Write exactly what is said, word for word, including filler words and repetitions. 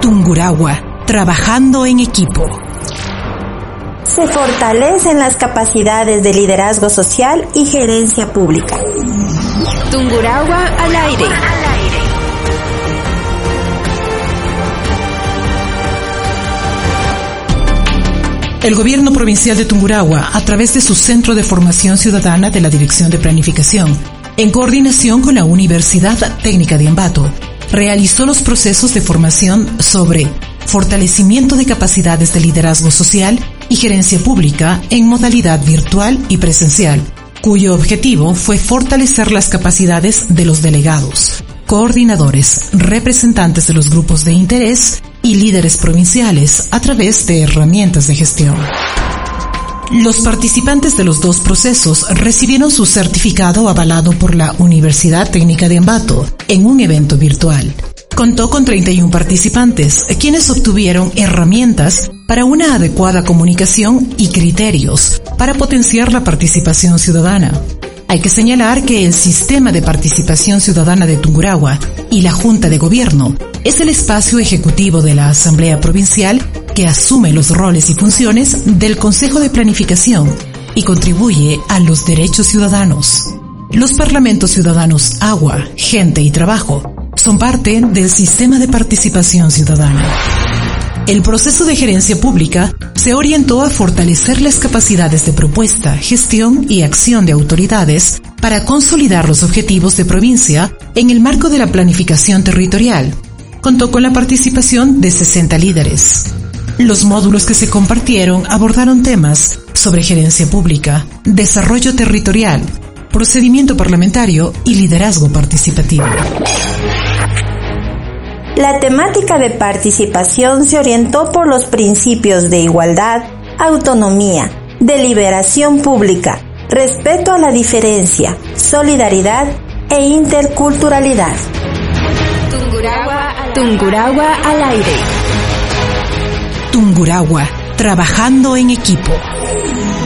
Tungurahua, trabajando en equipo. Se fortalecen las capacidades de liderazgo social y gerencia pública. Tungurahua al aire. El Gobierno Provincial de Tungurahua, a través de su Centro de Formación Ciudadana de la Dirección de Planificación, en coordinación con la Universidad Técnica de Ambato, realizó los procesos de formación sobre fortalecimiento de capacidades de liderazgo social y gerencia pública en modalidad virtual y presencial, cuyo objetivo fue fortalecer las capacidades de los delegados, coordinadores, representantes de los grupos de interés y líderes provinciales a través de herramientas de gestión. Los participantes de los dos procesos recibieron su certificado avalado por la Universidad Técnica de Ambato en un evento virtual. Contó con treinta y uno participantes, quienes obtuvieron herramientas para una adecuada comunicación y criterios para potenciar la participación ciudadana. Hay que señalar que el Sistema de Participación Ciudadana de Tungurahua y la Junta de Gobierno es el espacio ejecutivo de la Asamblea Provincial que asume los roles y funciones del Consejo de Planificación y contribuye a los derechos ciudadanos. Los parlamentos ciudadanos Agua, Gente y Trabajo son parte del Sistema de Participación Ciudadana. El proceso de gerencia pública se orientó a fortalecer las capacidades de propuesta, gestión y acción de autoridades para consolidar los objetivos de provincia en el marco de la planificación territorial. Contó con la participación de sesenta líderes. Los módulos que se compartieron abordaron temas sobre gerencia pública, desarrollo territorial, procedimiento parlamentario y liderazgo participativo. La temática de participación se orientó por los principios de igualdad, autonomía, deliberación pública, respeto a la diferencia, solidaridad e interculturalidad. Tungurahua, Tungurahua al aire. Tungurahua, trabajando en equipo.